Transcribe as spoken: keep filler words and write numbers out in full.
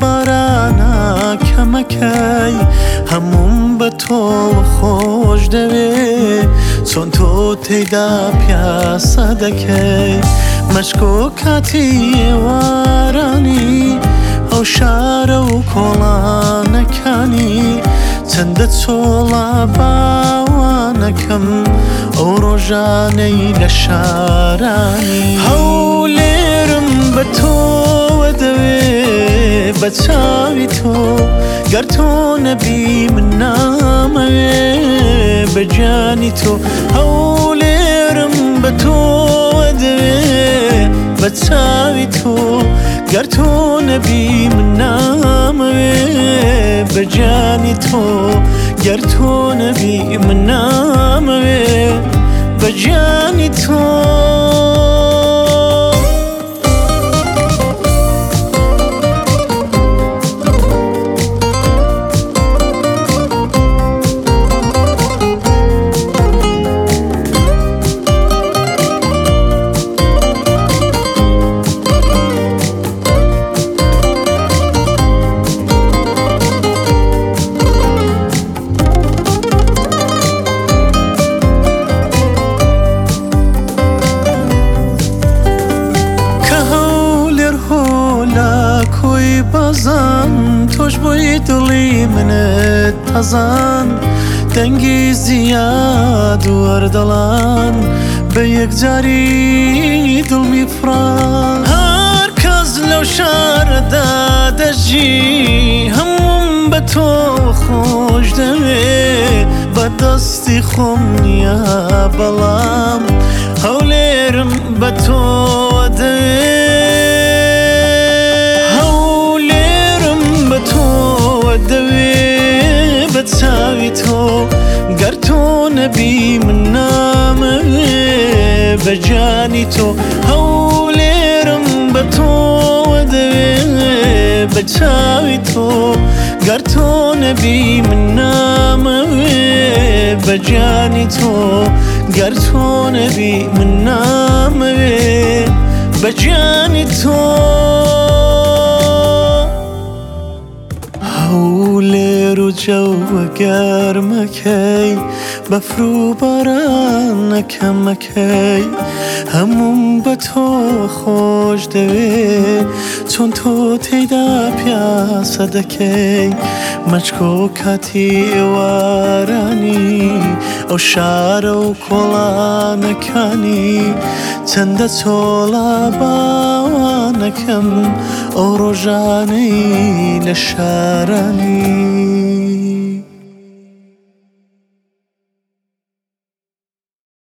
بارانە کەمەکەی هەموم بە تۆ خۆش دەوێ چۆن تۆ تێیدا پیاسە دەکەی مەشکۆ کاتی ئێوارانی ئەو شارە و کۆڵانەکانی چەندە چۆڵە باوانەکەم ئەو ڕۆژانەی لە شارانی هەولێرم بە تۆوە دەوێ بە چاوی تۆ گەر تۆ نەبی من نامەوێ بە گیانی تۆ هەولێرم بە تۆوە دەوێ بە چاوی تۆ گەر تۆ نەبی من نامەوێ بە گیانی تۆ گەر تۆ نەبی من نامەوێ بە گیانی تۆ بازان تۆش بۆی دڵی منت تەزان دەنگی زیاد وەردەڵان بە یەکجاری دڵمی فڕان هەر کەس لەو شارەدا دەژی هەموم بە تۆ خۆش دەوێ بە دەستی خۆم نییە بەڵام هەولێرم بە تۆ دەوێ بە چاوی تۆ گەر تۆ نەبی من نامەوێ بە گیانی تۆ هەولێرم بە تۆوە دەوێ بە چاوی تۆ گەر تۆ نەبی من نامەوێ بە گیانی تۆ گەر تۆ نەبی من نامەوێ بە گیانی تۆ هەولێر و جەوە گەرمەکەی بەفر و بارانەکەمەکەی هەموم بە تۆ خۆش دەوێ چۆن تۆ تێیدا پیاسە دەکەی مەچکۆ کاتی ئێوارانی ئەو شارە و کۆڵانەکانی چەندە چۆڵە باوانەکەم ئەو ڕۆژانەی لە شارانی